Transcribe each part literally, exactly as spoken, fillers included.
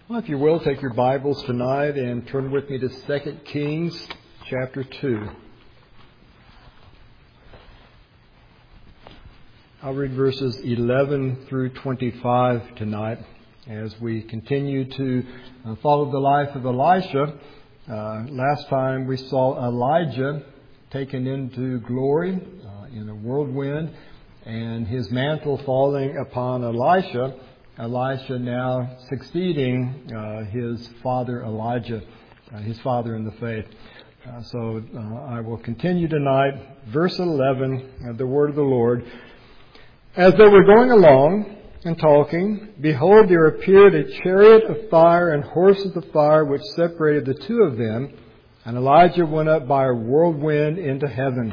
Well, if you will, take your Bibles tonight and turn with me to Second Kings chapter two. I'll read verses eleven through twenty-five tonight as we continue to uh, follow the life of Elisha. Uh, last time we saw Elijah taken into glory uh, in a whirlwind and his mantle falling upon Elisha. Elisha now succeeding uh, his father Elijah, uh, his father in the faith. Uh, so uh, I will continue tonight. Verse eleven, uh, the word of the Lord. As they were going along and talking, behold, there appeared a chariot of fire and horses of fire which separated the two of them. And Elijah went up by a whirlwind into heaven.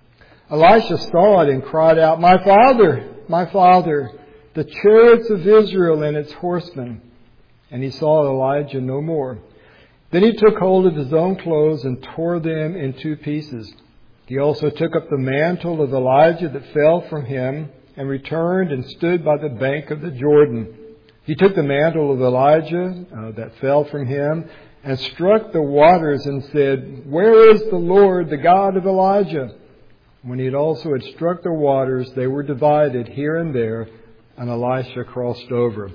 Elisha saw it and cried out, "My father, my father, the chariots of Israel and its horsemen." And he saw Elijah no more. Then he took hold of his own clothes and tore them in two pieces. He also took up the mantle of Elijah that fell from him and returned and stood by the bank of the Jordan. He took the mantle of Elijah uh, that fell from him and struck the waters and said, "Where is the Lord, the God of Elijah?" When he had also had struck the waters, they were divided here and there, and Elisha crossed over.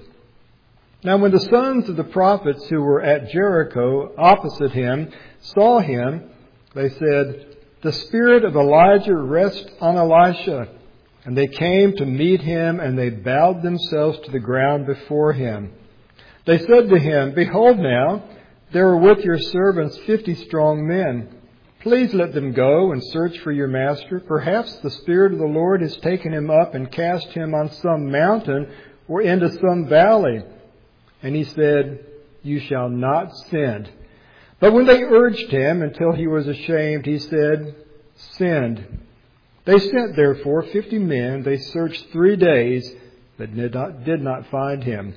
Now when the sons of the prophets who were at Jericho opposite him saw him, they said, "The spirit of Elijah rests on Elisha." And they came to meet him, and they bowed themselves to the ground before him. They said to him, "Behold now, there are with your servants fifty strong men. Please let them go and search for your master. Perhaps the Spirit of the Lord has taken him up and cast him on some mountain or into some valley." And he said, "You shall not send." But when they urged him until he was ashamed, he said, "Send." They sent therefore fifty men. They searched three days, but did not, did not find him.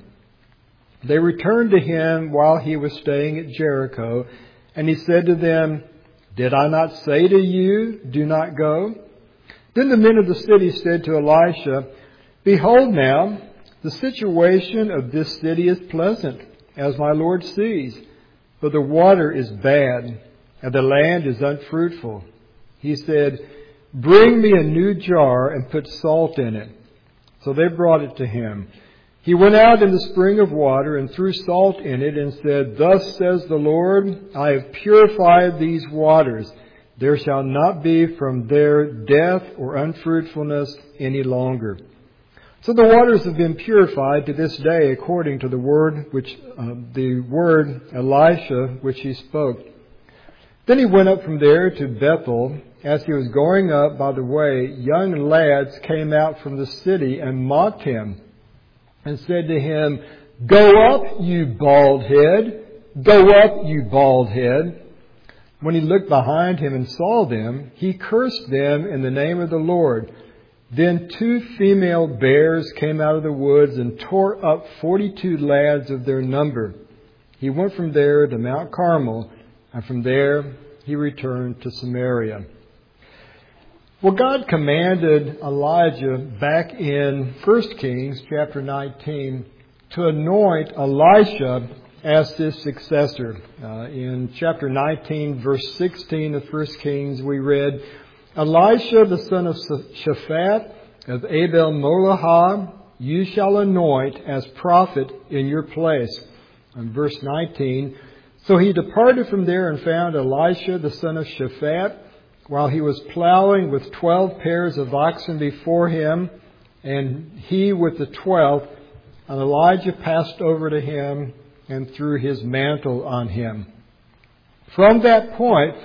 They returned to him while he was staying at Jericho, and he said to them, "Did I not say to you, do not go?" Then the men of the city said to Elisha, "Behold now, the situation of this city is pleasant, as my Lord sees, but the water is bad, and the land is unfruitful." He said, "Bring me a new jar and put salt in it." So they brought it to him. He went out in the spring of water and threw salt in it and said, "Thus says the Lord, I have purified these waters. There shall not be from there death or unfruitfulness any longer." So the waters have been purified to this day according to the word which uh, the word Elisha which he spoke. Then he went up from there to Bethel. As he was going up by the way, young lads came out from the city and mocked him and said to him, "Go up, you bald head! Go up, you bald head!" When he looked behind him and saw them, he cursed them in the name of the Lord. Then two female bears came out of the woods and tore up forty-two lads of their number. He went from there to Mount Carmel, and from there he returned to Samaria. Well, God commanded Elijah back in First Kings chapter nineteen to anoint Elisha as his successor. Uh, in chapter nineteen, verse sixteen of First Kings, we read, "Elisha, the son of Shaphat of Abel Molahah, you shall anoint as prophet in your place." And verse nineteen, "So he departed from there and found Elisha, the son of Shaphat, while he was plowing with twelve pairs of oxen before him, and he with the twelfth. And Elijah passed over to him and threw his mantle on him." From that point,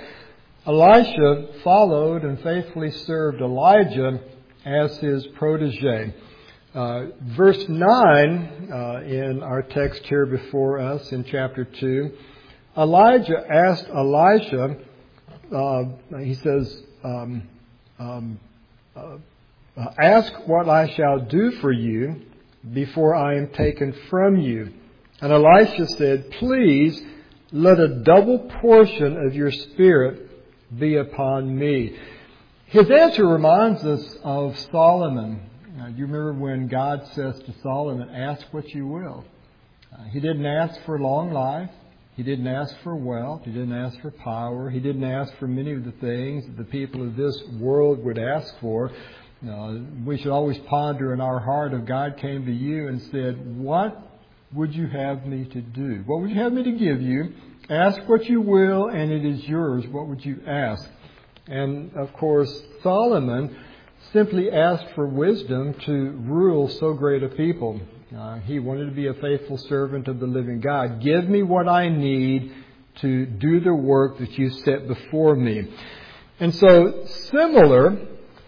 Elisha followed and faithfully served Elijah as his protege. Uh, verse nine uh, in our text here before us in chapter two, Elijah asked Elisha, Uh, he says, um, um, uh, "Ask what I shall do for you before I am taken from you." And Elisha said, "Please let a double portion of your spirit be upon me." His answer reminds us of Solomon. Now, do you remember when God says to Solomon, "Ask what you will"? Uh, he didn't ask for long life. He didn't ask for wealth. He didn't ask for power. He didn't ask for many of the things that the people of this world would ask for. Uh, we should always ponder in our heart, if God came to you and said, what would you have me to do? What would you have me to give you? Ask what you will, and it is yours. What would you ask? And, of course, Solomon simply asked for wisdom to rule so great a people. Uh, he wanted to be a faithful servant of the living God. Give me what I need to do the work that you set before me. And so, similar,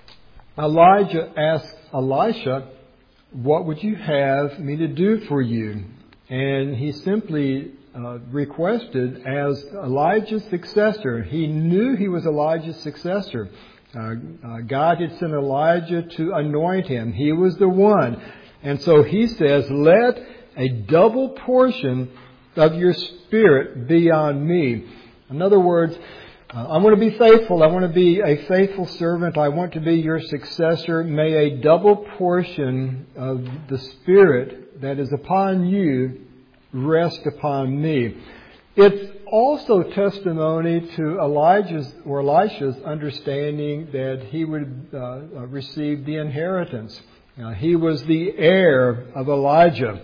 Elijah asked Elisha, what would you have me to do for you? And he simply uh, requested as Elijah's successor. He knew he was Elijah's successor. Uh, uh, God had sent Elijah to anoint him. He was the one. And so he says, let a double portion of your spirit be on me. In other words, Uh, I want to be faithful. I want to be a faithful servant. I want to be your successor. May a double portion of the Spirit that is upon you rest upon me. It's also testimony to Elijah's or Elisha's understanding that he would uh, receive the inheritance. Uh, he was the heir of Elijah.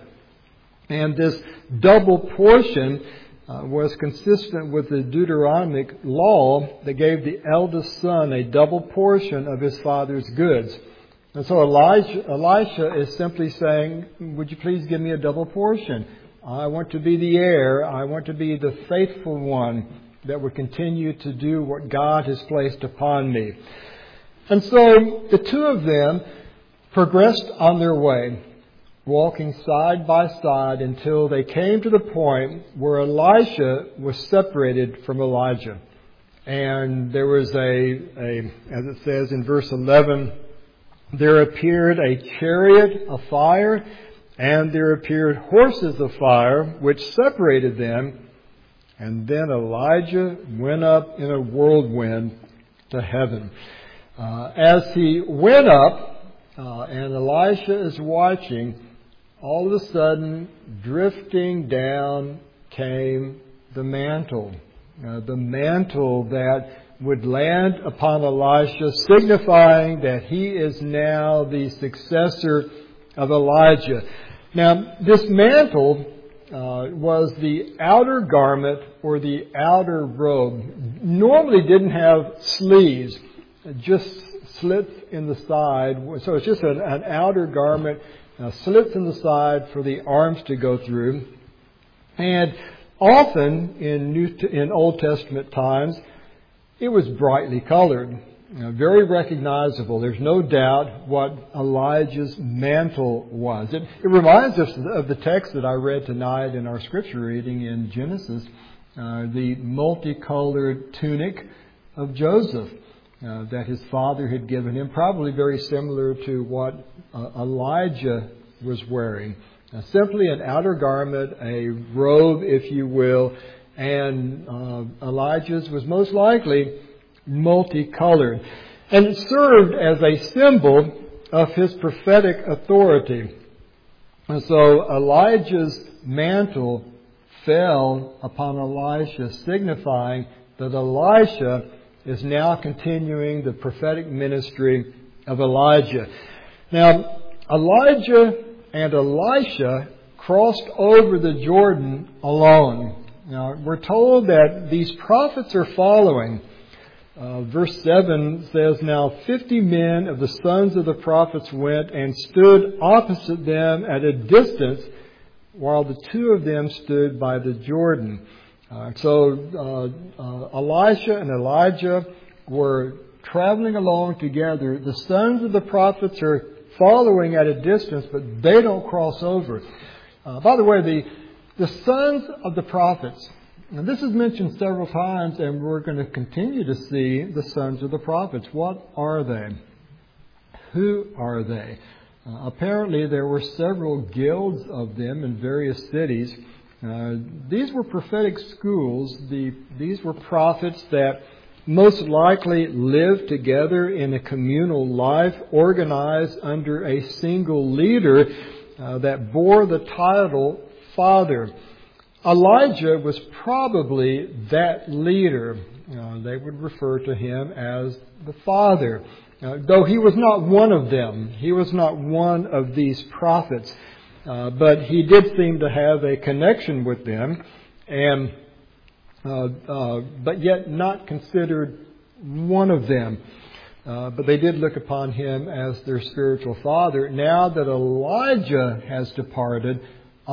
And this double portion Uh, was consistent with the Deuteronomic law that gave the eldest son a double portion of his father's goods. And so Elijah, Elisha is simply saying, would you please give me a double portion? I want to be the heir. I want to be the faithful one that would continue to do what God has placed upon me. And so the two of them progressed on their way, walking side by side until they came to the point where Elisha was separated from Elijah. And there was a, a, as it says in verse eleven, there appeared a chariot of fire, and there appeared horses of fire, which separated them. And then Elijah went up in a whirlwind to heaven. Uh, as he went up, uh, and Elisha is watching, all of a sudden, drifting down came the mantle. Uh, the mantle that would land upon Elisha, signifying that he is now the successor of Elijah. Now, this mantle uh, was the outer garment or the outer robe. Normally didn't have sleeves, just slits in the side. So it's just an, an outer garment. Uh, slits in the side for the arms to go through. And often in New in Old Testament times, it was brightly colored, you know, very recognizable. There's no doubt what Elijah's mantle was. It, it reminds us of the text that I read tonight in our scripture reading in Genesis, uh, the multicolored tunic of Joseph. Uh, that his father had given him, probably very similar to what uh, Elijah was wearing. Uh, simply an outer garment, a robe, if you will, and uh, Elijah's was most likely multicolored. And it served as a symbol of his prophetic authority. And so Elijah's mantle fell upon Elisha, signifying that Elisha is now continuing the prophetic ministry of Elijah. Now, Elijah and Elisha crossed over the Jordan alone. Now, we're told that these prophets are following. Uh, verse seven says, now fifty men of the sons of the prophets went and stood opposite them at a distance, while the two of them stood by the Jordan. Uh, so uh, uh, Elisha and Elijah were traveling along together. The sons of the prophets are following at a distance, but they don't cross over. Uh, by the way, the the sons of the prophets. Now, this is mentioned several times, and we're going to continue to see the sons of the prophets. What are they? Who are they? Uh, apparently, there were several guilds of them in various cities. Uh, these were prophetic schools. The, these were prophets that most likely lived together in a communal life, organized under a single leader uh, that bore the title father. Elijah was probably that leader. You know, they would refer to him as the father. Uh, though he was not one of them. He was not one of these prophets. Uh, but he did seem to have a connection with them, and uh, uh, but yet not considered one of them. Uh, but they did look upon him as their spiritual father. Now that Elijah has departed,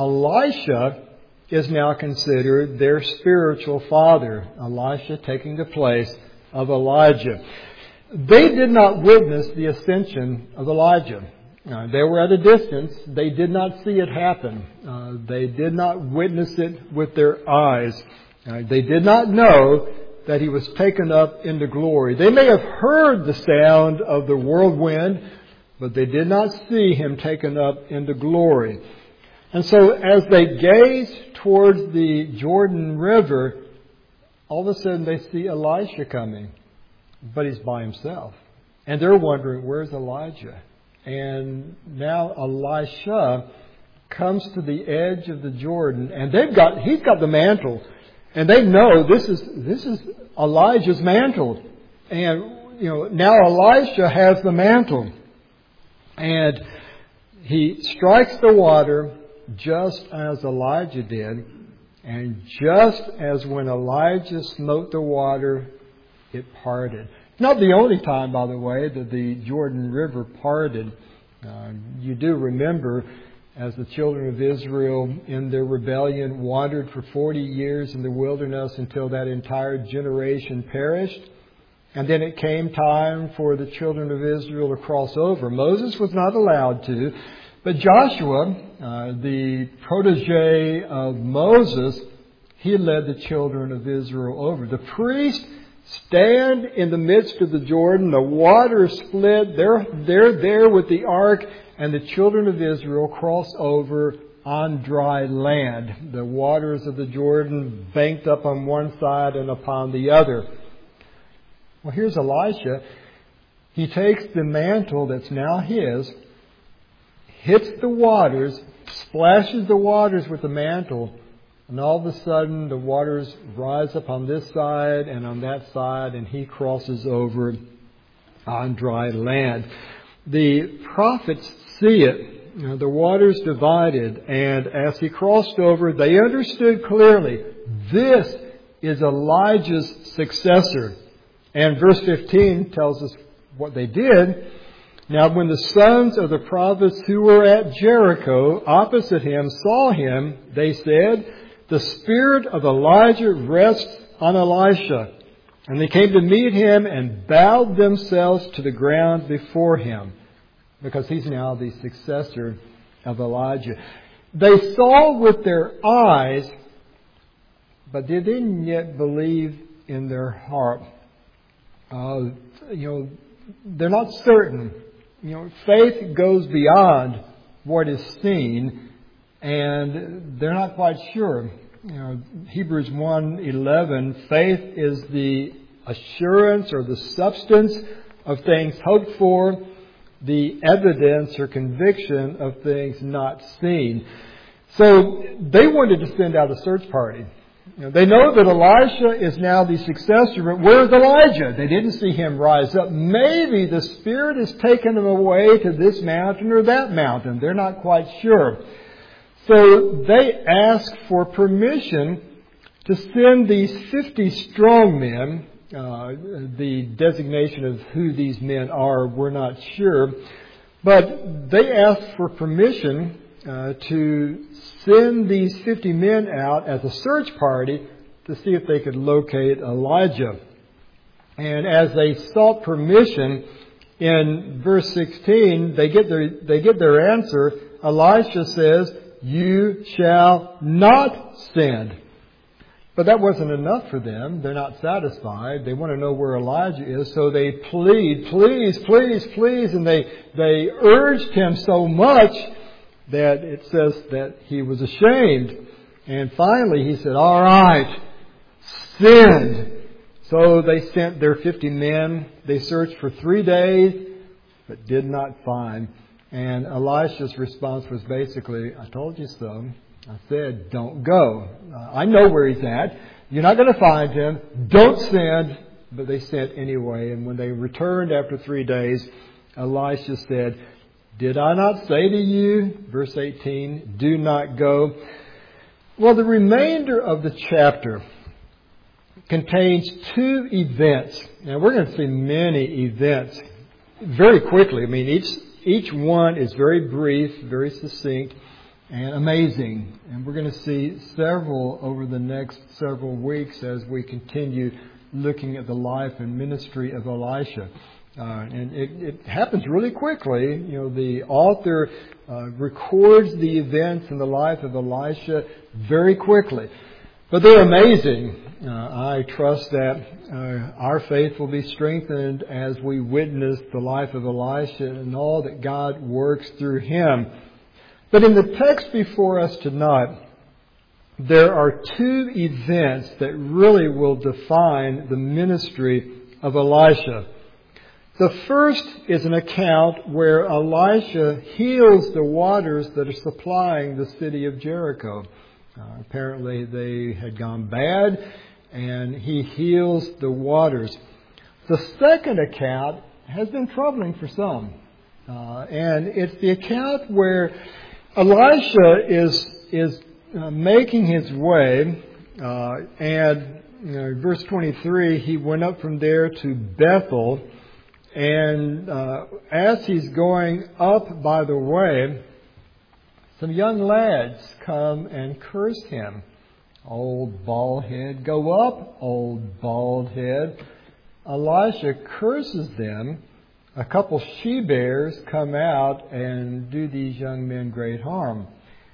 Elisha is now considered their spiritual father. Elisha taking the place of Elijah. They did not witness the ascension of Elijah. Uh, they were at a distance. They did not see it happen. Uh, they did not witness it with their eyes. Uh, they did not know that he was taken up into glory. They may have heard the sound of the whirlwind, but they did not see him taken up into glory. And so as they gaze towards the Jordan River, all of a sudden they see Elisha coming, but he's by himself. And they're wondering, where's Elijah? And now Elisha comes to the edge of the Jordan, and they've got he's got the mantle. And they know this is this is Elijah's mantle. And, you know, now Elisha has the mantle. And he strikes the water just as Elijah did. And just as when Elijah smote the water, it parted. Not the only time, by the way, that the Jordan River parted. Uh, you do remember as the children of Israel in their rebellion wandered for forty years in the wilderness until that entire generation perished. And then it came time for the children of Israel to cross over. Moses was not allowed to, but Joshua, uh, the protege of Moses, he led the children of Israel over. The priests stand in the midst of the Jordan. The water is split. They're, they're there with the ark. And the children of Israel cross over on dry land. The waters of the Jordan banked up on one side and upon the other. Well, here's Elisha. He takes the mantle that's now his, hits the waters, splashes the waters with the mantle, and all of a sudden the waters rise up on this side and on that side, and he crosses over on dry land. The prophets see it. You know, the waters divided, and as he crossed over, they understood clearly, this is Elijah's successor. And verse fifteen tells us what they did. Now when the sons of the prophets who were at Jericho opposite him saw him, they said, the spirit of Elijah rests on Elisha. And they came to meet him and bowed themselves to the ground before him, because he's now the successor of Elijah. They saw with their eyes, but they didn't yet believe in their heart. Uh, you know, they're not certain. You know, faith goes beyond what is seen, and they're not quite sure. You know, Hebrews one eleven, faith is the assurance or the substance of things hoped for, the evidence or conviction of things not seen. So they wanted to send out a search party. You know, they know that Elisha is now the successor, but where's Elijah? They didn't see him rise up. Maybe the Spirit has taken him away to this mountain or that mountain. They're not quite sure. So they ask for permission to send these fifty strong men. Uh, the designation of who these men are, we're not sure. But they asked for permission uh, to send these fifty men out as a search party to see if they could locate Elijah. And as they sought permission, in verse sixteen, they get their, they get their answer. Elisha says, you shall not send. But that wasn't enough for them. They're not satisfied. They want to know where Elijah is. So they plead, please, please, please. And they, they urged him so much that it says that he was ashamed. And finally he said, all right, send. So they sent their fifty men. They searched for three days, but did not find. And Elisha's response was basically, I told you so. I said, don't go. Uh, I know where he's at. You're not going to find him. Don't send. But they sent anyway. And when they returned after three days, Elisha said, did I not say to you, verse eighteen, do not go? Well, the remainder of the chapter contains two events. Now, we're going to see many events very quickly. I mean, each each one is very brief, very succinct, and amazing. And we're going to see several over the next several weeks as we continue looking at the life and ministry of Elisha. Uh, and it, it happens really quickly. You know, the author uh, records the events in the life of Elisha very quickly. But they're amazing. Uh, I trust that uh, our faith will be strengthened as we witness the life of Elisha and all that God works through him. But in the text before us tonight, there are two events that really will define the ministry of Elisha. The first is an account where Elisha heals the waters that are supplying the city of Jericho. Uh, apparently they had gone bad, and he heals the waters. The second account has been troubling for some. Uh, and it's the account where Elisha is is uh, making his way, uh, and you know, verse twenty-three, he went up from there to Bethel, and uh, as he's going up by the way, some young lads come and curse him. Old bald head, go up, old bald head. Elisha curses them. A couple she-bears come out and do these young men great harm.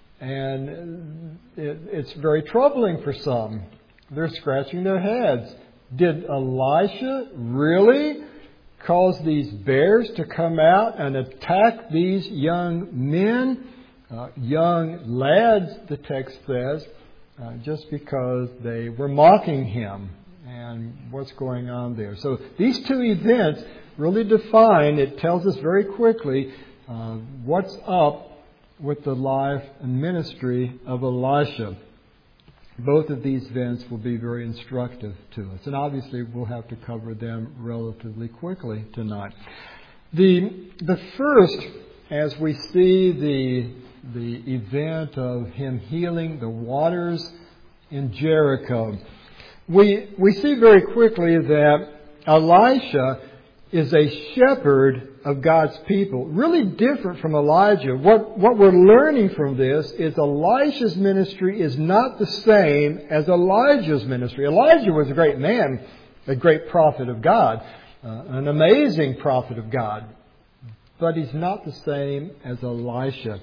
And it, it's very troubling for some. They're scratching their heads. Did Elisha really cause these bears to come out and attack these young men? Uh, young lads, the text says, uh, just because they were mocking him. And what's going on there? So these two events really define, it tells us very quickly uh, what's up with the life and ministry of Elisha. Both of these events will be very instructive to us. And obviously we'll have to cover them relatively quickly tonight. The, the first, as we see the, the event of him healing the waters in Jericho, we, we see very quickly that Elisha is a shepherd of God's people. Really different from Elijah. What, what we're learning from this is Elisha's ministry is not the same as Elijah's ministry. Elijah was a great man, a great prophet of God, uh, an amazing prophet of God. But he's not the same as Elisha.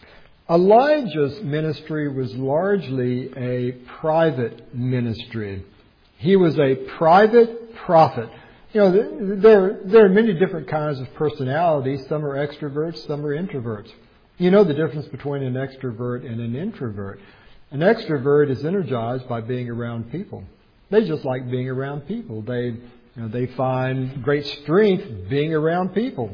Elijah's ministry was largely a private ministry. He was a private prophet. You know, there, there are many different kinds of personalities. Some are extroverts, some are introverts. You know the difference between an extrovert and an introvert. An extrovert is energized by being around people. They just like being around people. They, you know, they find great strength being around people.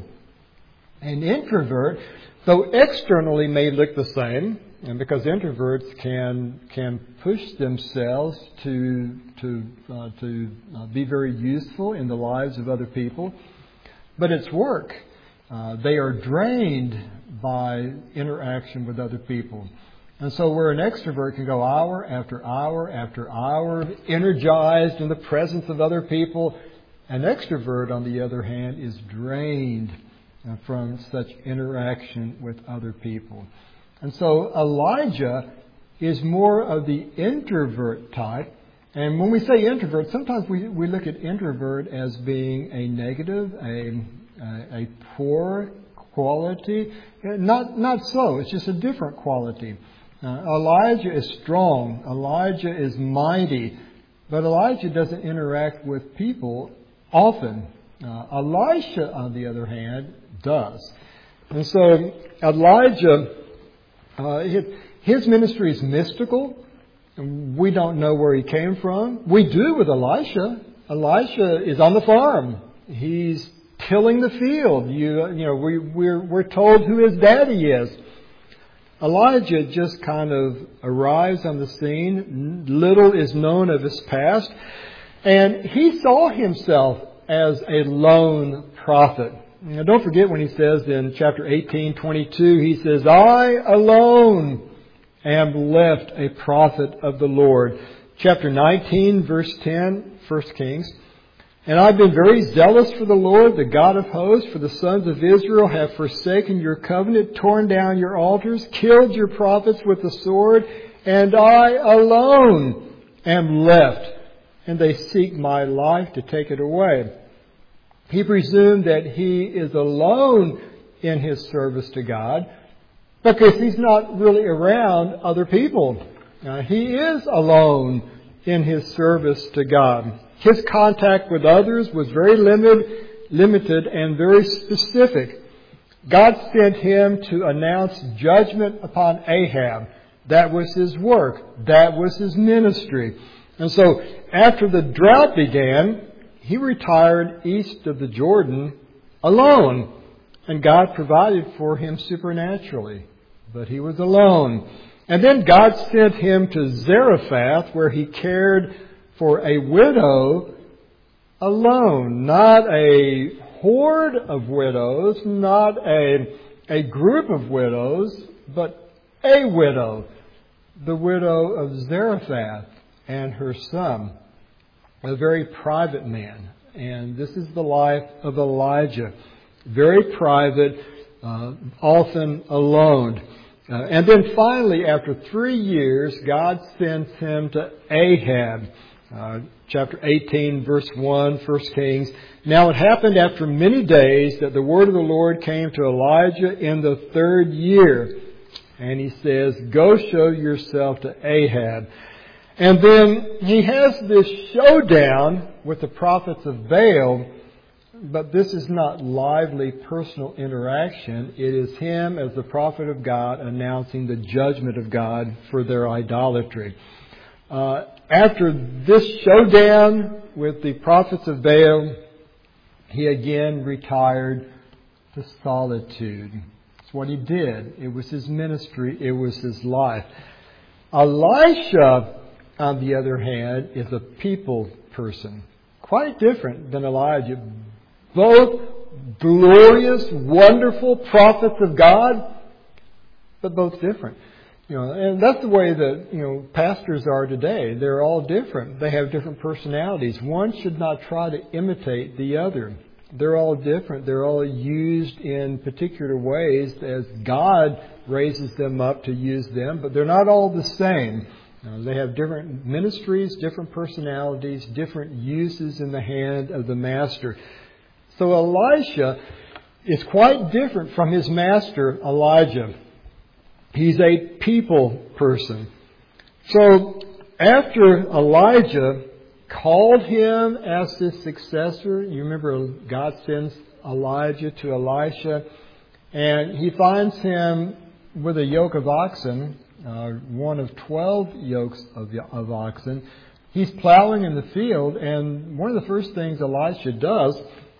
An introvert, though externally may look the same, and because introverts can can push themselves to to uh, to uh, be very useful in the lives of other people, but it's work. Uh, they are drained by interaction with other people, and so where an extrovert can go hour after hour after hour, energized in the presence of other people, an extrovert, on the other hand, is drained from such interaction with other people. And so Elijah is more of the introvert type. And when we say introvert, sometimes we, we look at introvert as being a negative, a, a, a poor quality. Not, not so. It's just a different quality. Uh, Elijah is strong. Elijah is mighty. But Elijah doesn't interact with people often. Uh, Elisha, on the other hand, does. And so Elijah, uh, his, his ministry is mystical. We don't know where he came from. We do with Elisha. Elisha is on the farm. He's tilling the field. You, you know, we, we're, we're told who his daddy is. Elijah just kind of arrives on the scene. Little is known of his past. And he saw himself as a lone prophet. Now, don't forget when he says in chapter eighteen, twenty-two, he says, I alone am left a prophet of the Lord. Chapter nineteen, verse ten, First Kings. And I've been very zealous for the Lord, the God of hosts, for the sons of Israel have forsaken your covenant, torn down your altars, killed your prophets with the sword, and I alone am left, and they seek my life to take it away. He presumed that he is alone in his service to God because he's not really around other people. Uh, he is alone in his service to God. His contact with others was very limited, limited and very specific. God sent him to announce judgment upon Ahab. That was his work. That was his ministry. And so after the drought began, he retired east of the Jordan alone. And God provided for him supernaturally. But he was alone. And then God sent him to Zarephath, where he cared for a widow alone. Not a horde of widows, not a, a group of widows, but a widow. The widow of Zarephath and her son. A very private man. And this is the life of Elijah. Very private, uh, often alone. Uh, and then finally, after three years, God sends him to Ahab. Uh, chapter eighteen, verse one, First Kings. Now it happened after many days that the word of the Lord came to Elijah in the third year. And he says, go show yourself to Ahab. And then he has this showdown with the prophets of Baal. But this is not lively personal interaction. It is him as the prophet of God announcing the judgment of God for their idolatry. Uh, after this showdown with the prophets of Baal, he again retired to solitude. That's what he did. It was his ministry. It was his life. Elisha, on the other hand, is a people person. Quite different than Elijah. Both glorious, wonderful prophets of God, but both different. You know, and that's the way that, you know, pastors are today. They're all different. They have different personalities. One should not try to imitate the other. They're all different. They're all used in particular ways as God raises them up to use them, but they're not all the same. You know, they have different ministries, different personalities, different uses in the hand of the master. So Elisha is quite different from his master, Elijah. He's a people person. So after Elijah called him as his successor, you remember God sends Elijah to Elisha, and he finds him with a yoke of oxen, uh, one of twelve yokes of, of oxen. He's plowing in the field, and one of the first things Elisha does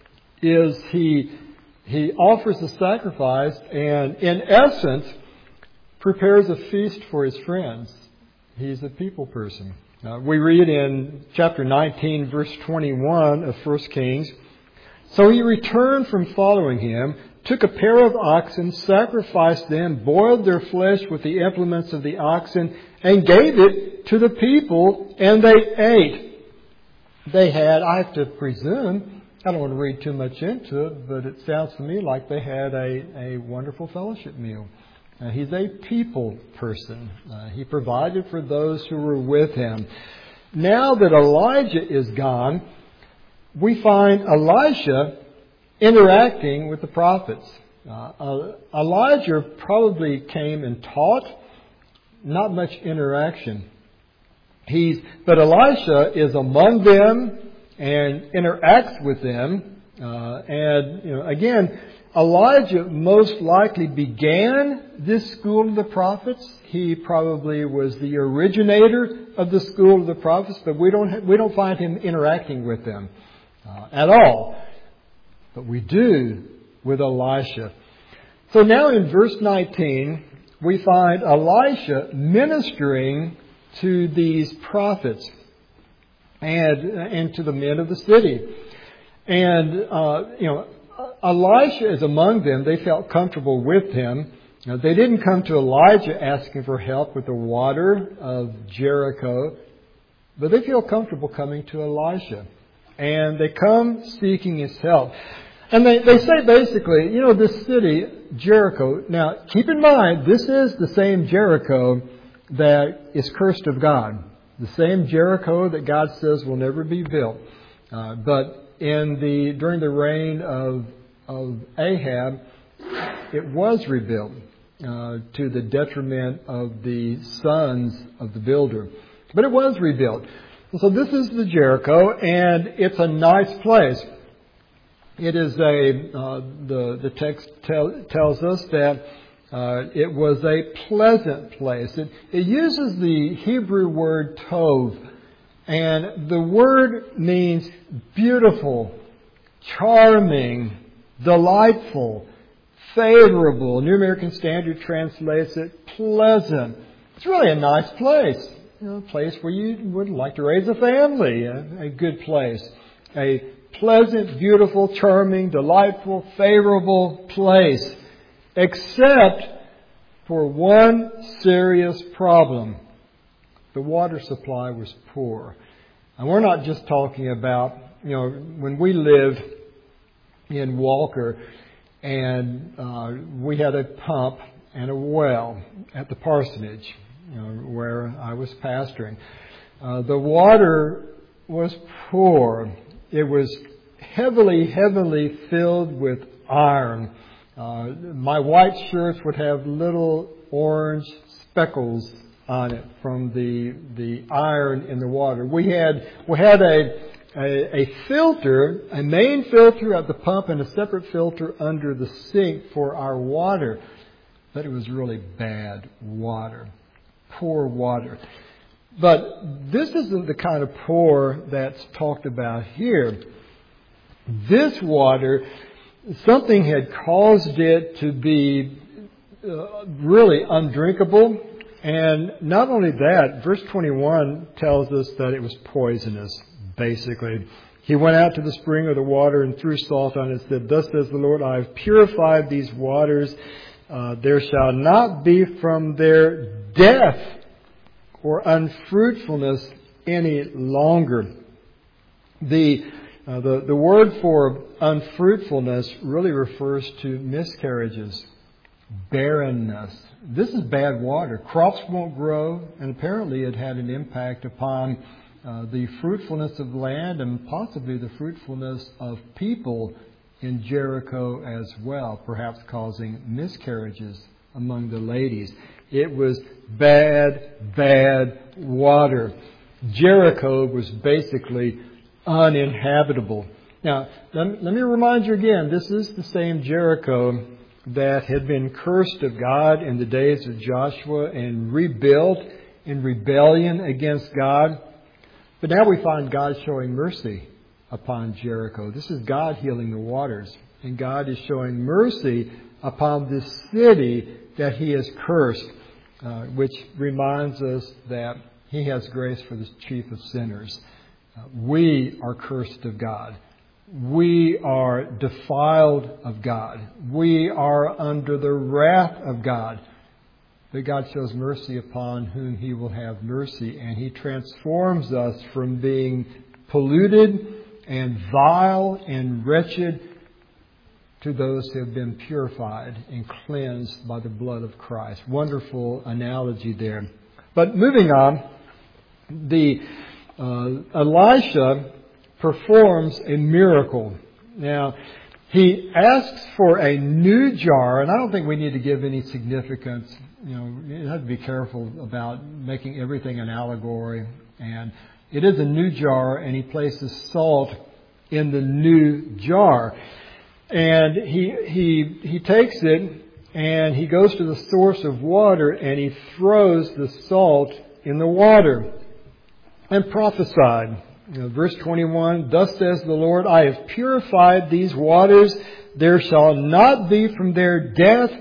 is he he offers a sacrifice and, in essence, prepares a feast for his friends. He's a people person. Uh, we read in chapter nineteen, verse twenty-one of First Kings, so he returned from following him, took a pair of oxen, sacrificed them, boiled their flesh with the implements of the oxen, and gave it to the people, and they ate. They had, I have to presume, I don't want to read too much into it, but it sounds to me like they had a, a wonderful fellowship meal. Uh, he's a people person. Uh, he provided for those who were with him. Now that Elijah is gone, we find Elisha interacting with the prophets. Uh, uh, Elijah probably came and taught, not much interaction. He's, but Elisha is among them and interacts with them. Uh, and, you know, again, Elijah most likely began this school of the prophets. He probably was the originator of the school of the prophets, but we don't ha- we don't find him interacting with them uh, at all. But we do with Elisha. So now in verse nineteen, we find Elisha ministering to these prophets and, and to the men of the city. And, uh, you know, Elisha is among them. They felt comfortable with him. Now, they didn't come to Elijah asking for help with the water of Jericho, but they feel comfortable coming to Elisha. And they come seeking his help. And they, they say basically, you know, this city, Jericho, now keep in mind, this is the same Jericho that is cursed of God. The same Jericho that God says will never be built. Uh, but in the during the reign of, of Ahab, it was rebuilt uh, to the detriment of the sons of the builder. But it was rebuilt. And so this is the Jericho, and it's a nice place. It is a, uh, the, the text tell, tells us that uh, it was a pleasant place. It, it uses the Hebrew word tov, and the word means beautiful, charming, delightful, favorable. New American Standard translates it pleasant. It's really a nice place. You know, a place where you would like to raise a family. A, a good place. A pleasant, beautiful, charming, delightful, favorable place. Except for one serious problem. The water supply was poor. And we're not just talking about, you know, when we lived in Walker and uh, we had a pump and a well at the parsonage, you know, where I was pastoring. Uh, the water was poor. It was heavily, heavily filled with iron. Uh, my white shirts would have little orange speckles on it from the the iron in the water. We had we had a, a a filter, a main filter at the pump, and a separate filter under the sink for our water. But it was really bad water, poor water. But this isn't the kind of poor that's talked about here. This water, something had caused it to be uh, really undrinkable. And not only that, verse twenty-one tells us that it was poisonous, basically. He went out to the spring of the water and threw salt on it and said, "Thus says the Lord, I have purified these waters. Uh, there shall not be from their death or unfruitfulness any longer." The, uh, the, the word for unfruitfulness really refers to miscarriages, barrenness. This is bad water. Crops won't grow, and apparently it had an impact upon uh, the fruitfulness of land and possibly the fruitfulness of people in Jericho as well, perhaps causing miscarriages among the ladies. It was bad, bad water. Jericho was basically uninhabitable. Now, let, let me remind you again, this is the same Jericho that had been cursed of God in the days of Joshua and rebuilt in rebellion against God. But now we find God showing mercy upon Jericho. This is God healing the waters. And God is showing mercy upon this city that He has cursed, uh, which reminds us that He has grace for the chief of sinners. Uh, we are cursed of God. We are defiled of God. We are under the wrath of God. But God shows mercy upon whom He will have mercy. And He transforms us from being polluted and vile and wretched to those who have been purified and cleansed by the blood of Christ. Wonderful analogy there. But moving on, the uh, Elisha performs a miracle. Now, he asks for a new jar, and I don't think we need to give any significance. You know, you have to be careful about making everything an allegory. And it is a new jar, and he places salt in the new jar. And he he he takes it, and he goes to the source of water, and he throws the salt in the water and prophesied. You know, verse twenty-one, "Thus says the Lord, I have purified these waters. There shall not be from their death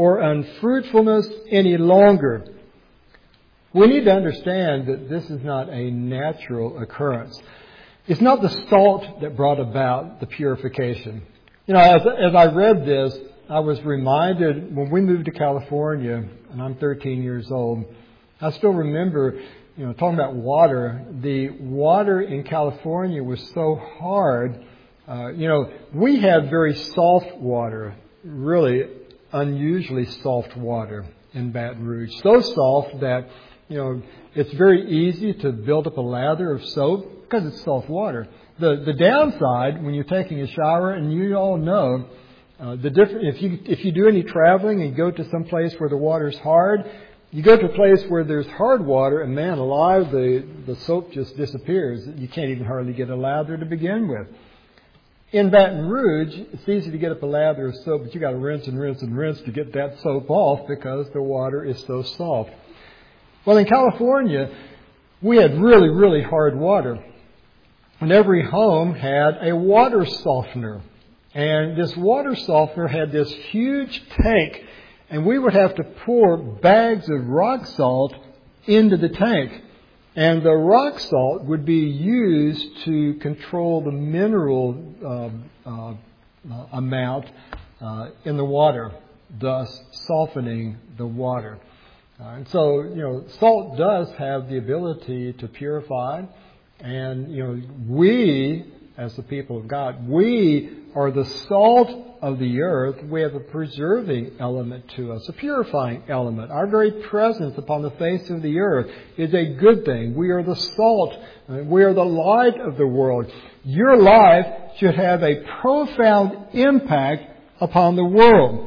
or unfruitfulness any longer. We need to understand that this is not a natural occurrence. It's not the salt that brought about the purification. You know, as, as I read this, I was reminded when we moved to California, and I'm thirteen years old, I still remember, you know, talking about water. The water in California was so hard. Uh, you know, we have very soft water, really unusually soft water in Baton Rouge. So soft that, you know, it's very easy to build up a lather of soap because it's soft water. The the downside when you're taking a shower, and you all know, uh, the different if you if you do any traveling and go to some place where the water's hard, you go to a place where there's hard water, and man alive, the the soap just disappears. You can't even hardly get a lather to begin with. In Baton Rouge, it's easy to get up a lather of soap, but you got to rinse and rinse and rinse to get that soap off because the water is so soft. Well, in California, we had really, really hard water. And every home had a water softener. And this water softener had this huge tank. And we would have to pour bags of rock salt into the tank. And the rock salt would be used to control the mineral uh, uh, amount uh, in the water, thus softening the water. Uh, and so, you know, salt does have the ability to purify. And, you know, we, as the people of God, we are the salt of the earth. We have a preserving element to us, a purifying element. Our very presence upon the face of the earth is a good thing. We are the salt. We are the light of the world. Your life should have a profound impact upon the world.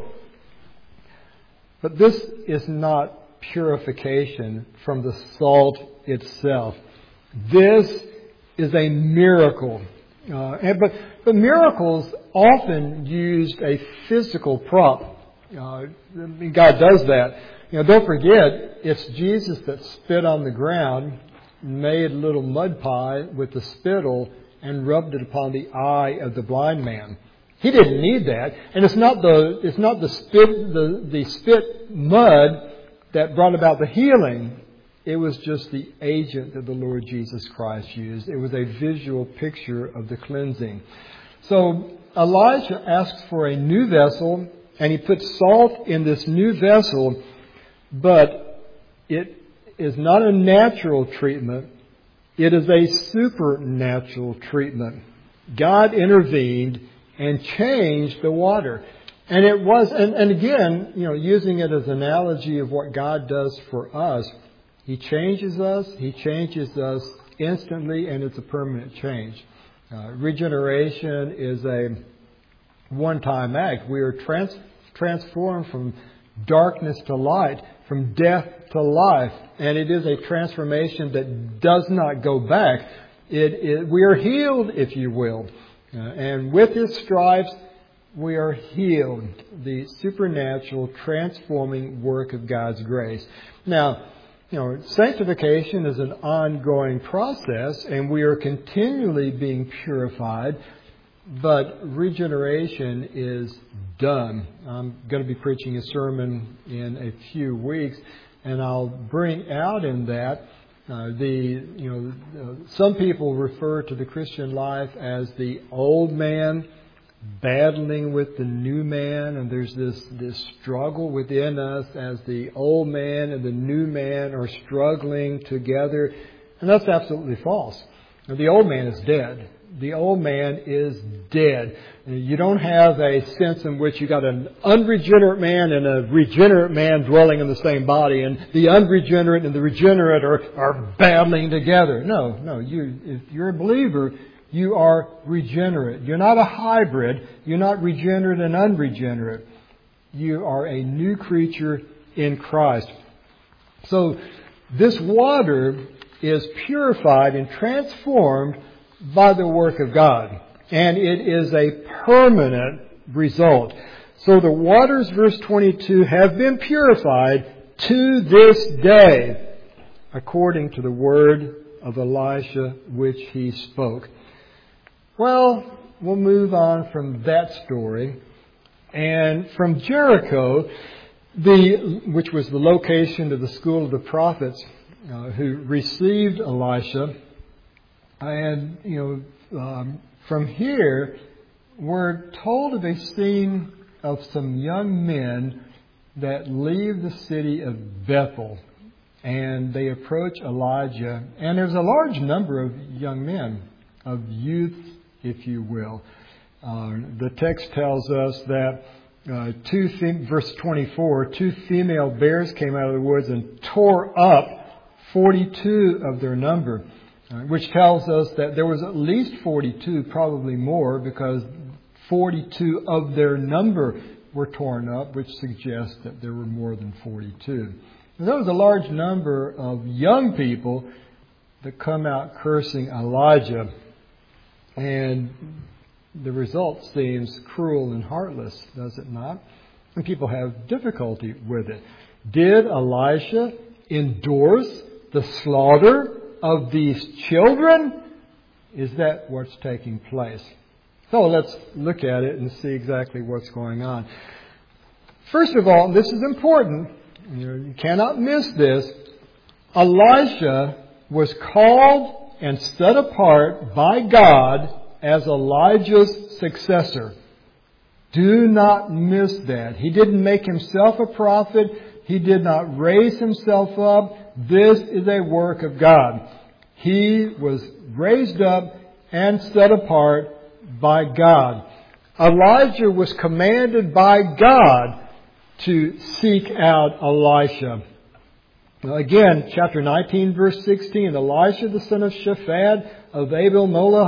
But this is not purification from the salt itself. This is a miracle. Uh, and, but, but miracles often used a physical prop. Uh, God does that. You know, don't forget, it's Jesus that spit on the ground, made a little mud pie with the spittle, and rubbed it upon the eye of the blind man. He didn't need that, and it's not the it's not the spit the, the spit mud that brought about the healing. It was just the agent that the Lord Jesus Christ used. It was a visual picture of the cleansing. So Elijah asks for a new vessel, and he puts salt in this new vessel, but it is not a natural treatment. It is a supernatural treatment. God intervened and changed the water. And it was, and, and again, you know, using it as an analogy of what God does for us, He changes us, He changes us instantly, and it's a permanent change. Uh, regeneration is a one-time act. We are trans- transformed from darkness to light, from death to life, and it is a transformation that does not go back. It, it, we are healed, if you will. Uh, and with His stripes, we are healed. The supernatural, transforming work of God's grace. Now, you know, sanctification is an ongoing process, and we are continually being purified, but regeneration is done. I'm going to be preaching a sermon in a few weeks, and I'll bring out in that uh, the, you know, uh, some people refer to the Christian life as the old man battling with the new man, and there's this, this struggle within us as the old man and the new man are struggling together. And that's absolutely false. Now, the old man is dead. The old man is dead. You don't have a sense in which you got an unregenerate man and a regenerate man dwelling in the same body, and the unregenerate and the regenerate are, are battling together. No, no. You, if you're a believer, you are regenerate. You're not a hybrid. You're not regenerate and unregenerate. You are a new creature in Christ. So this water is purified and transformed by the work of God. And it is a permanent result. So the waters, verse twenty-two, have been purified to this day, according to the word of Elisha which he spoke. Well, we'll move on from that story. And from Jericho, the which was the location of the school of the prophets uh, who received Elisha. And, you know, um, from here, we're told of a scene of some young men that leave the city of Bethel. And they approach Elijah. And there's a large number of young men, of youth, if you will. Uh, the text tells us that uh, two, fem- verse twenty-four, two female bears came out of the woods and tore up forty-two of their number, uh, which tells us that there was at least forty-two, probably more, because forty-two of their number were torn up, which suggests that there were more than forty-two. And there was a large number of young people that come out cursing Elijah. And the result seems cruel and heartless, does it not? And people have difficulty with it. Did Elisha endorse the slaughter of these children? Is that what's taking place? So let's look at it and see exactly what's going on. First of all, this is important. You cannot miss this. Elisha was called and set apart by God as Elijah's successor. Do not miss that. He didn't make himself a prophet. He did not raise himself up. This is a work of God. He was raised up and set apart by God. Elijah was commanded by God to seek out Elisha. Again, chapter nineteen, verse sixteen, Elisha the son of Shaphat of Abel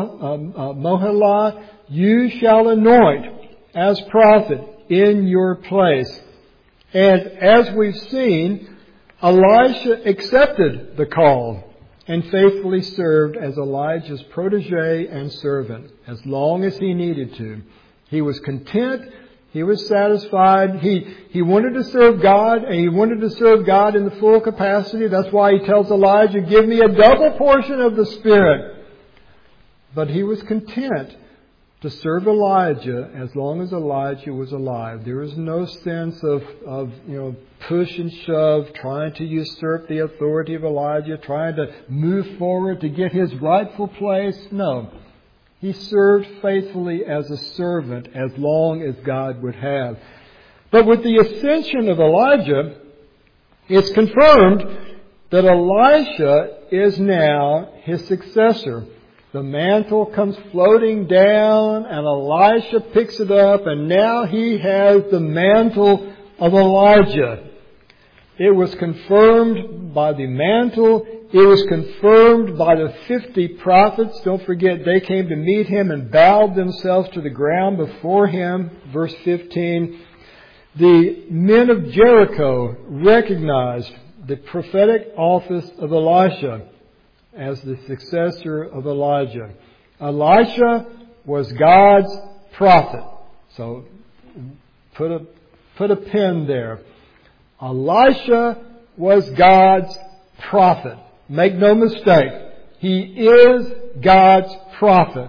Mohilah, you shall anoint as prophet in your place. And as we've seen, Elisha accepted the call and faithfully served as Elijah's protege and servant as long as he needed to. He was content. He was satisfied. He, he wanted to serve God, and he wanted to serve God in the full capacity. That's why he tells Elijah, give me a double portion of the Spirit. But he was content to serve Elijah as long as Elijah was alive. There was no sense of, of you know, push and shove, trying to usurp the authority of Elijah, trying to move forward to get his rightful place. No. He served faithfully as a servant as long as God would have. But with the ascension of Elijah, it's confirmed that Elisha is now his successor. The mantle comes floating down and Elisha picks it up, and now he has the mantle of Elijah. It was confirmed by the mantle. It was confirmed by the fifty prophets. Don't forget, they came to meet him and bowed themselves to the ground before him. Verse fifteen. The men of Jericho recognized the prophetic office of Elisha as the successor of Elijah. Elisha was God's prophet. So put a, put a pin there. Elisha was God's prophet. Make no mistake. He is God's prophet.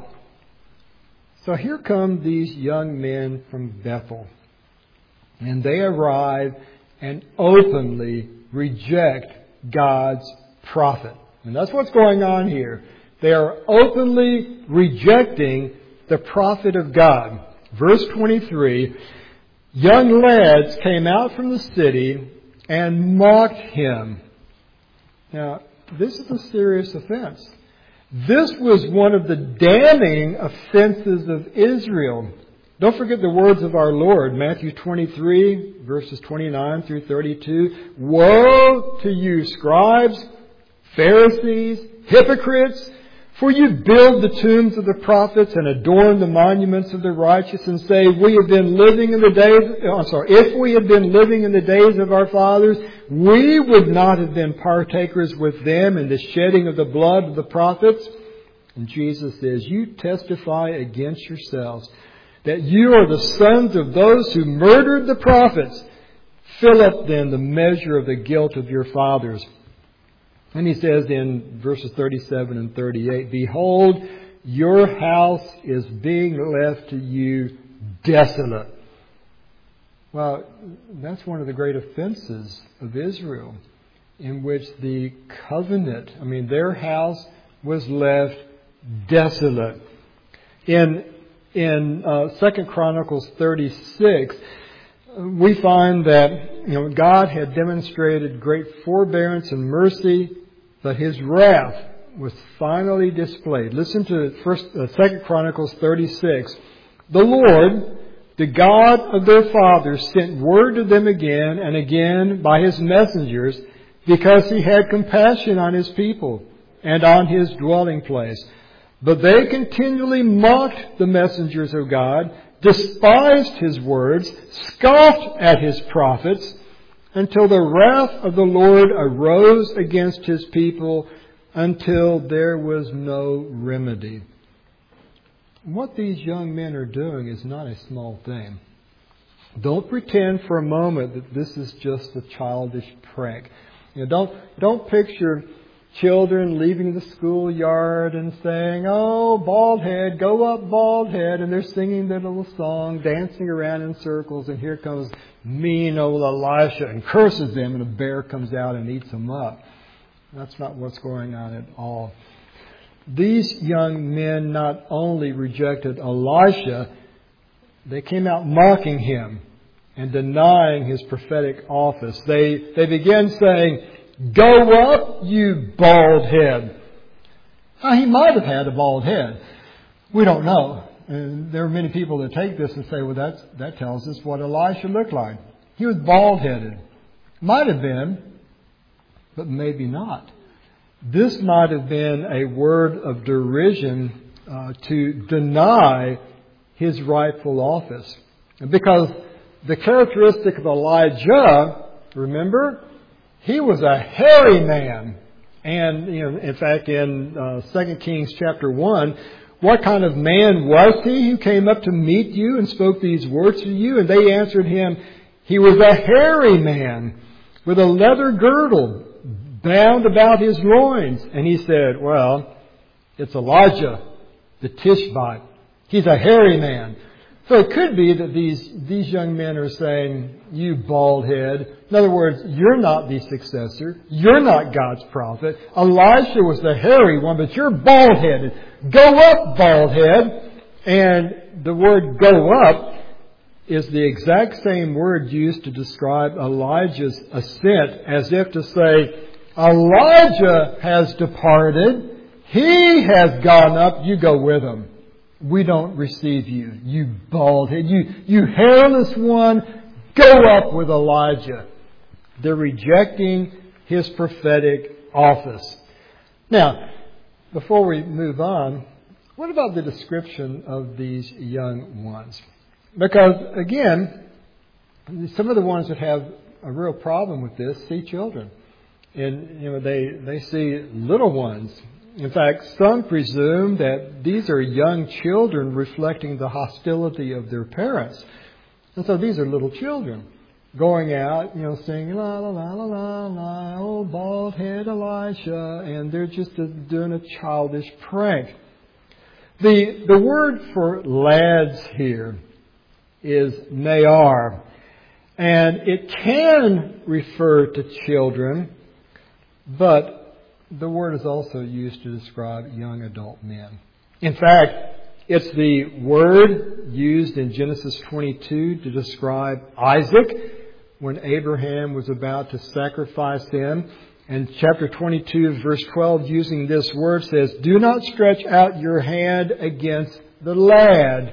So here come these young men from Bethel. And they arrive and openly reject God's prophet. And that's what's going on here. They are openly rejecting the prophet of God. Verse twenty-three, young lads came out from the city and mocked him. Now, this is a serious offense. This was one of the damning offenses of Israel. Don't forget the words of our Lord, Matthew twenty-three, verses twenty-nine through thirty-two. Woe to you, scribes, Pharisees, hypocrites, for you build the tombs of the prophets and adorn the monuments of the righteous, and say, we have been living in the days, I'm sorry, if we had been living in the days of our fathers, we would not have been partakers with them in the shedding of the blood of the prophets. And Jesus says, you testify against yourselves that you are the sons of those who murdered the prophets. Fill up then the measure of the guilt of your fathers. And he says in verses thirty-seven and thirty-eight, behold, your house is being left to you desolate. Well, that's one of the great offenses of Israel, in which the covenant, I mean, their house was left desolate. In in uh, Second Chronicles thirty-six, we find that you know God had demonstrated great forbearance and mercy, but His wrath was finally displayed. Listen to First, uh, Second Chronicles thirty-six. The Lord, the God of their fathers, sent word to them again and again by His messengers, because He had compassion on His people and on His dwelling place. But they continually mocked the messengers of God, despised His words, scoffed at His prophets, until the wrath of the Lord arose against His people, until there was no remedy. What these young men are doing is not a small thing. Don't pretend for a moment that this is just a childish prank. You know, don't don't picture children leaving the schoolyard and saying, "Oh, bald head, go up, bald head," and they're singing their little song, dancing around in circles, and here comes mean old Elisha and curses them, and a bear comes out and eats them up. That's not what's going on at all. These young men not only rejected Elisha, they came out mocking him and denying his prophetic office. They they began saying, "Go up, you bald head." Now, he might have had a bald head. We don't know. And there are many people that take this and say, well, that's, that tells us what Elisha looked like. He was bald-headed. Might have been, but maybe not. This might have been a word of derision uh, to deny his rightful office. Because the characteristic of Elijah, remember, he was a hairy man. And, you know, in fact, in uh, Second Kings chapter one, what kind of man was he who came up to meet you and spoke these words to you? And they answered him, he was a hairy man with a leather girdle bound about his loins. And he said, well, it's Elijah, the Tishbite. He's a hairy man. So it could be that these, these young men are saying, you bald head. In other words, you're not the successor. You're not God's prophet. Elisha was the hairy one, but you're bald headed. Go up, bald head. And the word go up is the exact same word used to describe Elijah's ascent, as if to say, Elijah has departed. He has gone up. You go with him. We don't receive you, you bald head, you, you hairless one, go up with Elijah. They're rejecting his prophetic office. Now, before we move on, what about the description of these young ones? Because, again, some of the ones that have a real problem with this see children. And, you know, they, they see little ones. In fact, some presume that these are young children reflecting the hostility of their parents. And so these are little children going out, you know, singing, la, la, la, la, la, la, oh, bald head Elisha, and they're just doing a childish prank. The, the word for lads here is ne'ar, and it can refer to children, but the word is also used to describe young adult men. In fact, it's the word used in Genesis twenty-two to describe Isaac when Abraham was about to sacrifice him. And chapter twenty-two, verse twelve, using this word says, do not stretch out your hand against the lad.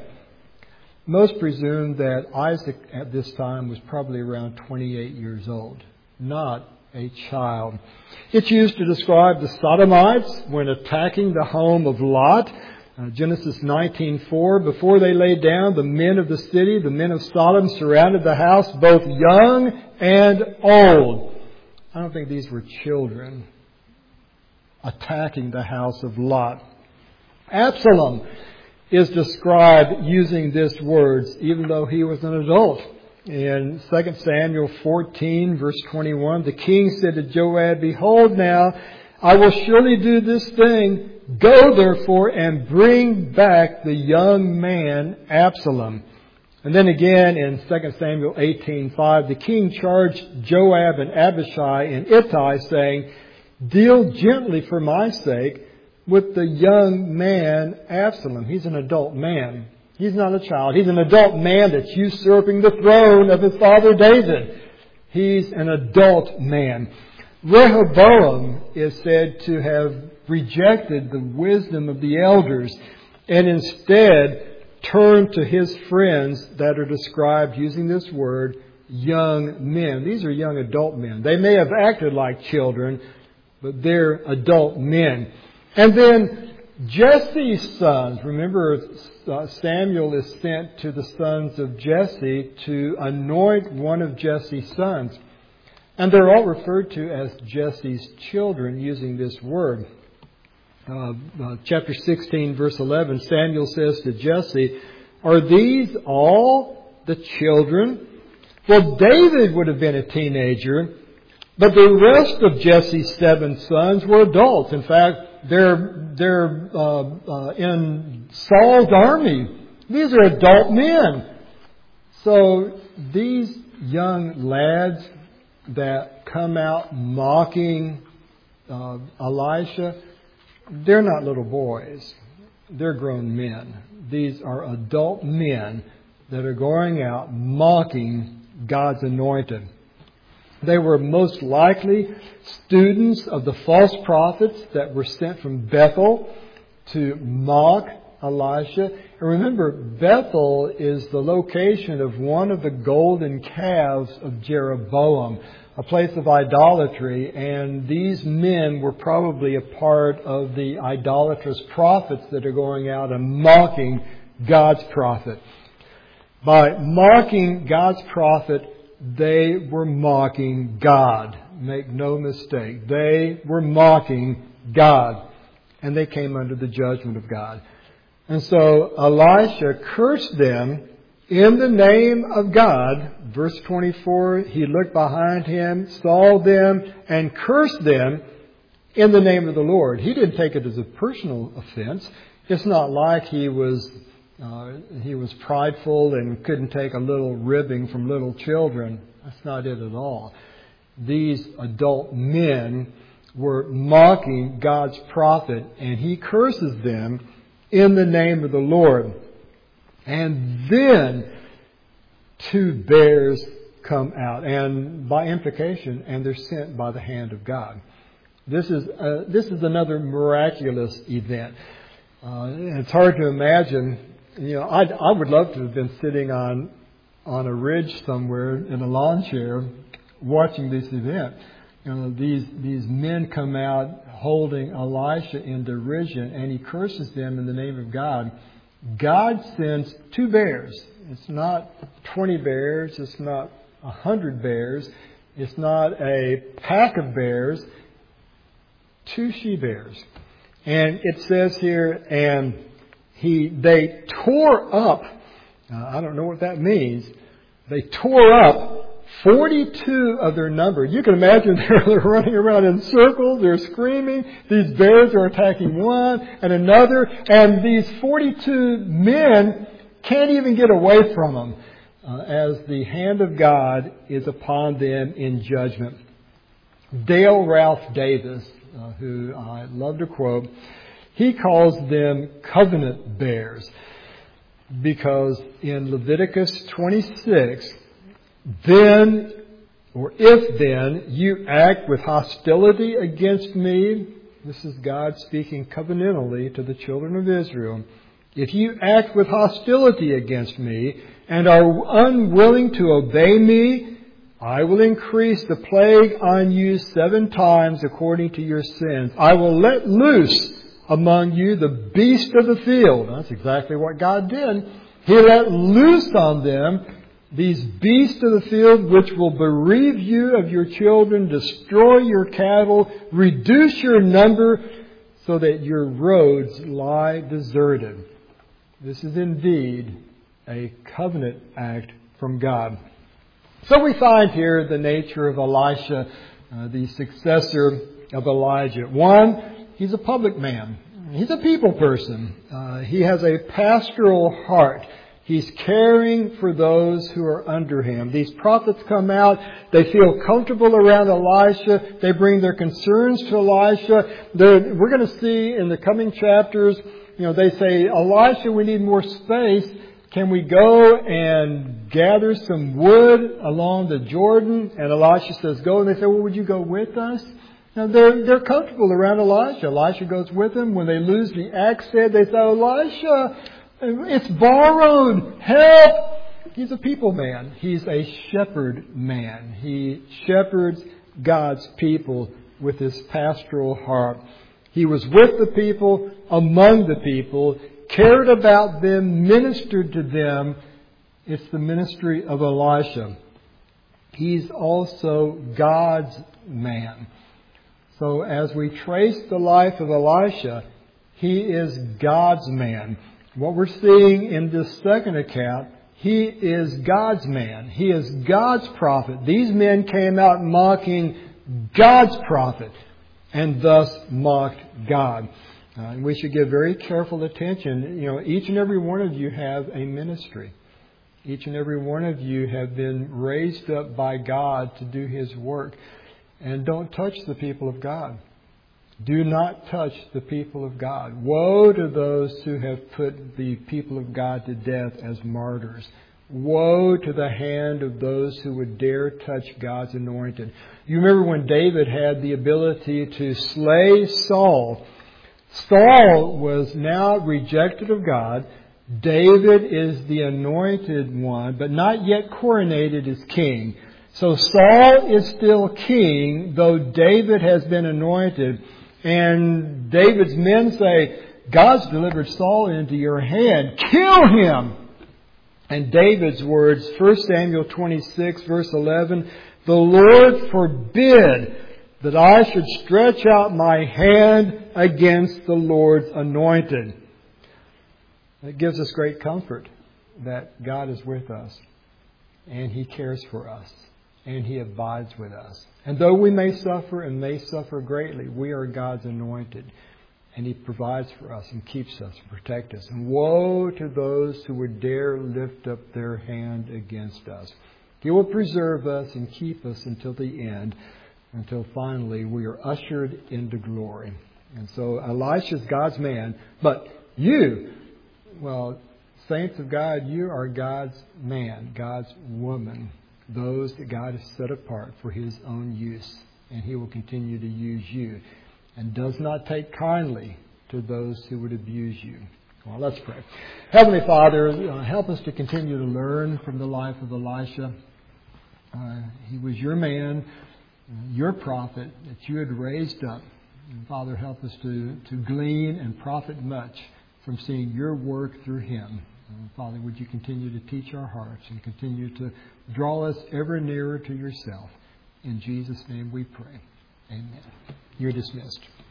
Most presume that Isaac at this time was probably around twenty-eight years old, not a child. It's used to describe the Sodomites when attacking the home of Lot. Uh, Genesis nineteen four, before they lay down, the men of the city, the men of Sodom, surrounded the house, both young and old. I don't think these were children attacking the house of Lot. Absalom is described using this words, even though he was an adult. In Second Samuel fourteen, verse twenty-one, the king said to Joab, behold now, I will surely do this thing. Go therefore and bring back the young man Absalom. And then again in Second Samuel eighteen five, the king charged Joab and Abishai and Ittai, saying, "Deal gently for my sake with the young man Absalom." He's an adult man. He's not a child. He's an adult man that's usurping the throne of his father David. He's an adult man. Rehoboam is said to have rejected the wisdom of the elders and instead turned to his friends that are described using this word, young men. These are young adult men. They may have acted like children, but they're adult men. And then Jesse's sons. Remember, uh, Samuel is sent to the sons of Jesse to anoint one of Jesse's sons. And they're all referred to as Jesse's children using this word. Uh, uh, chapter sixteen, verse eleven, Samuel says to Jesse, "Are these all the children?" Well, David would have been a teenager, but the rest of Jesse's seven sons were adults. In fact, they're they're uh, uh, in Saul's army. These are adult men. So these young lads that come out mocking uh, Elisha, they're not little boys. They're grown men. These are adult men that are going out mocking God's anointed. They were most likely students of the false prophets that were sent from Bethel to mock Elisha. And remember, Bethel is the location of one of the golden calves of Jeroboam, a place of idolatry, and these men were probably a part of the idolatrous prophets that are going out and mocking God's prophet. By mocking God's prophet, they were mocking God. Make no mistake. They were mocking God. And they came under the judgment of God. And so Elisha cursed them in the name of God. Verse twenty-four, he looked behind him, saw them, and cursed them in the name of the Lord. He didn't take it as a personal offense. It's not like he was uh, he was prideful and couldn't take a little ribbing from little children. That's not it at all. These adult men were mocking God's prophet, and he curses them in the name of the Lord. And then two bears come out, and by implication, and they're sent by the hand of God. This is uh, this is another miraculous event. Uh, it's hard to imagine. You know, I I would love to have been sitting on on a ridge somewhere in a lawn chair watching this event. You know, these these men come out holding Elisha in derision, and he curses them in the name of God. God sends two bears. It's not twenty bears. It's not a hundred bears. It's not a pack of bears. Two she-bears. And it says here, and he they tore up, uh, I don't know what that means, they tore up forty-two of their number. You can imagine they're running around in circles, they're screaming, these bears are attacking one and another, and these forty-two men can't even get away from them uh, as the hand of God is upon them in judgment. Dale Ralph Davis, uh, who I love to quote, he calls them covenant bears because in Leviticus twenty-six, then, or if then, you act with hostility against me, this is God speaking covenantally to the children of Israel, if you act with hostility against me and are unwilling to obey me, I will increase the plague on you seven times according to your sins. I will let loose among you the beast of the field. That's exactly what God did. He let loose on them these beasts of the field, which will bereave you of your children, destroy your cattle, reduce your number, so that your roads lie deserted. This is indeed a covenant act from God. So we find here the nature of Elisha, uh, the successor of Elijah. One, he's a public man. He's a people person. Uh, he has a pastoral heart. He's caring for those who are under him. These prophets come out. They feel comfortable around Elisha. They bring their concerns to Elisha. They're, we're going to see in the coming chapters, you know, they say, Elisha, we need more space. Can we go and gather some wood along the Jordan? And Elisha says, go. And they say, well, would you go with us? Now, they're, they're comfortable around Elisha. Elisha goes with them. When they lose the axe head, they say, Elisha, it's borrowed. Help! He's a people man. He's a shepherd man. He shepherds God's people with his pastoral heart. He was with the people, among the people, cared about them, ministered to them. It's the ministry of Elisha. He's also God's man. So as we trace the life of Elisha, he is God's man. What we're seeing in this second account, he is God's man. He is God's prophet. These men came out mocking God's prophet and thus mocked God. Uh, and we should give very careful attention. You know, each and every one of you have a ministry. Each and every one of you have been raised up by God to do his work. And don't touch the people of God. Do not touch the people of God. Woe to those who have put the people of God to death as martyrs. Woe to the hand of those who would dare touch God's anointed. You remember when David had the ability to slay Saul. Saul was now rejected of God. David is the anointed one, but not yet coronated as king. So Saul is still king, though David has been anointed. And David's men say, God's delivered Saul into your hand. Kill him! And David's words, First Samuel twenty-six, verse eleven, the Lord forbid that I should stretch out my hand against the Lord's anointed. It gives us great comfort that God is with us and he cares for us and he abides with us. And though we may suffer and may suffer greatly, we are God's anointed. And he provides for us and keeps us and protects us. And woe to those who would dare lift up their hand against us. He will preserve us and keep us until the end, until finally we are ushered into glory. And so Elisha's God's man. But you, well, saints of God, you are God's man, God's woman. Those that God has set apart for his own use. And he will continue to use you. And does not take kindly to those who would abuse you. Well, let's pray. Heavenly Father, uh, help us to continue to learn from the life of Elisha. Uh, he was your man, uh, your prophet that you had raised up. And Father, help us to, to glean and profit much from seeing your work through him. Uh, Father, would you continue to teach our hearts and continue to draw us ever nearer to yourself. In Jesus' name we pray. Amen. You're dismissed.